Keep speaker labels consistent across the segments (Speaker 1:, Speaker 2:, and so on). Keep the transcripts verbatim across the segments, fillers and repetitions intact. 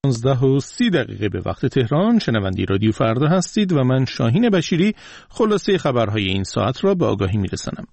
Speaker 1: پانزده و سی دقیقه به وقت تهران. شنونده رادیو فردا هستید و من شاهین بشیری خلاصه خبرهای این ساعت را به آگاهی میرسانم.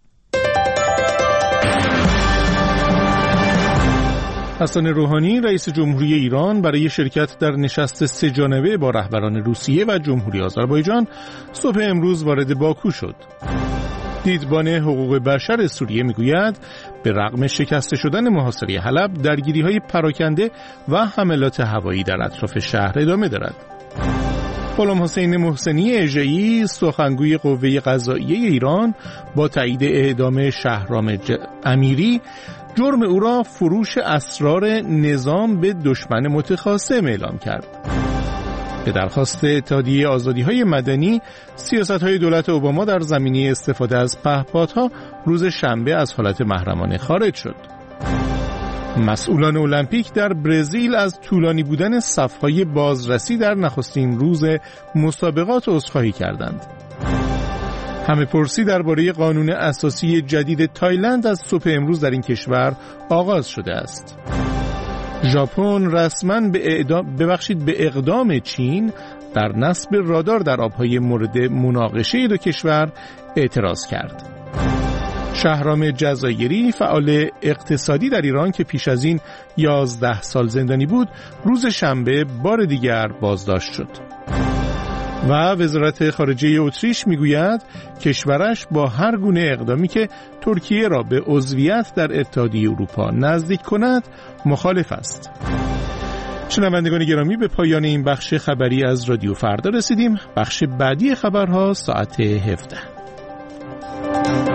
Speaker 1: حسن روحانی رئیس جمهوری ایران برای شرکت در نشست سه جانبه با رهبران روسیه و جمهوری آذربایجان صبح امروز وارد باکو شد. دیدبان حقوق بشر سوریه میگوید به رغم شکسته شدن محاصره حلب درگیری‌های پراکنده و حملات هوایی در اطراف شهر ادامه دارد. غلام حسین محسنی اژه‌ای سخنگوی قوه قضاییه ایران با تایید اعدام شهرام ج... امیری جرم او را فروش اسرار نظام به دشمن متخاصم اعلام کرد. به درخواست اتحادیه آزادی‌های مدنی، سیاست‌های دولت اوباما در زمینه استفاده از پهپادها روز شنبه از حالت محرمانه خارج شد. مسئولان المپیک در برزیل از طولانی بودن صف‌های بازرسی در نخستین روز مسابقات عذرخواهی کردند. همه پرسی درباره قانون اساسی جدید تایلند از صبح امروز در این کشور آغاز شده است. ژاپن رسما به اعدام ببخشید به اقدام چین در نصب رادار در آبهای مورد مناقشه دو کشور اعتراض کرد. شهرام جزایری فعال اقتصادی در ایران که پیش از این یازده سال زندانی بود روز شنبه بار دیگر بازداشت شد. و وزارت خارجه اتریش میگوید کشورش با هر گونه اقدامی که ترکیه را به عضویت در اتحادیه اروپا نزدیک کند مخالف است. شنوندگان گرامی، به پایان این بخش خبری از رادیو فردا رسیدیم. بخش بعدی خبرها ساعت هفده.